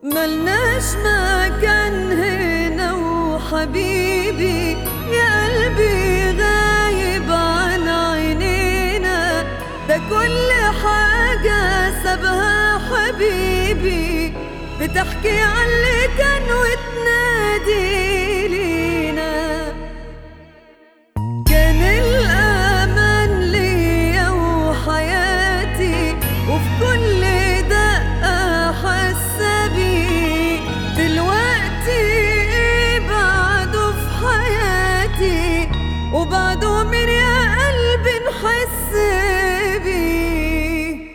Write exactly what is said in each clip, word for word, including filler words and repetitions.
ملناش مكان هنا وحبيبي يا قلبي غايب عن عينينا، ده كل حاجة سابها حبيبي بتحكي عن اللي كان وتنادي لينا. كان الأمان ليا وحياتي وفي كل دقة حاسة بيه، دلوقتي إيه بعده في حياتي وبعده مين يا قلبي نحس بيه.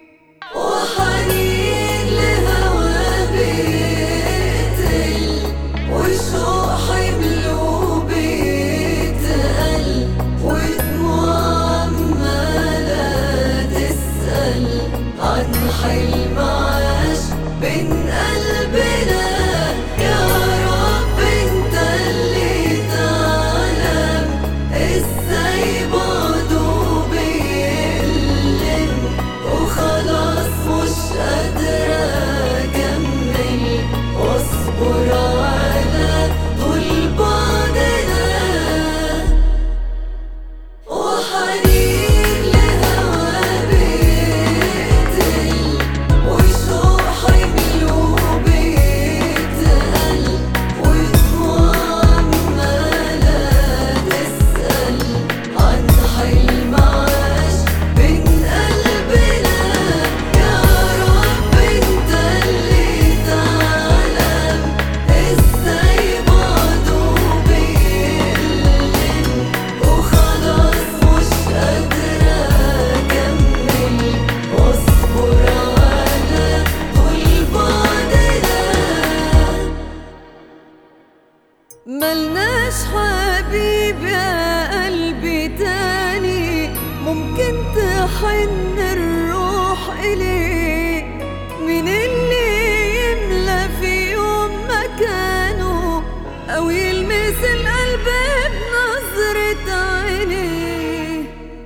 وحنين لهوا بيقتل والشوق حمله بيتقل، ودموع عمالة تسأل عن حلم عاش بين قلبنا. يا رب انت اللي تعلم ازاي بعده بيألم، وخلاص مش قادرة اكمل واصبر على طول بعدنا. وحنين لهوا بيقتل والشوق حمله بيتقل، ودموع عمالة تسأل عن حلم عاش بين قلبنا. يا رب انت اللي تعلم ازاي بعده بيألم، وخلاص مش قادرة اكمل واصبر على طول بعدنا. ملناش حبيب يا قلبي تاني ممكن تحن الروح إليه، مين اللي يملى في يوم مكانه أو يلمس القلب بنظرة عينيه.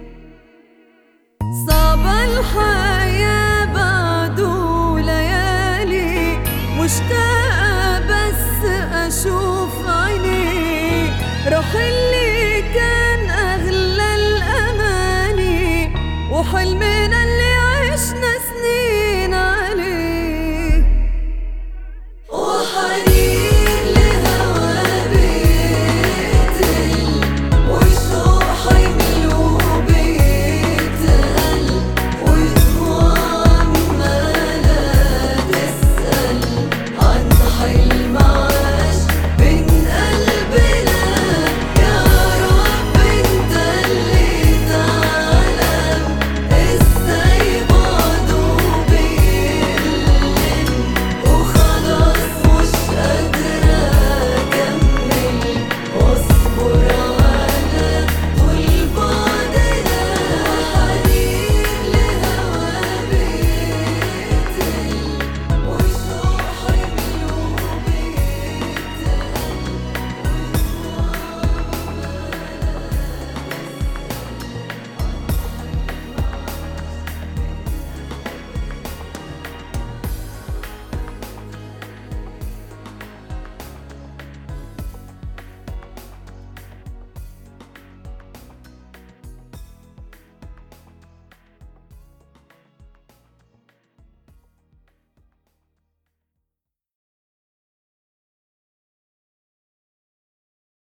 صعبة الحياة بعده ليالي مشتاقة بس أشوف عينيه، راح اللي كان أغلى الأماني وحلم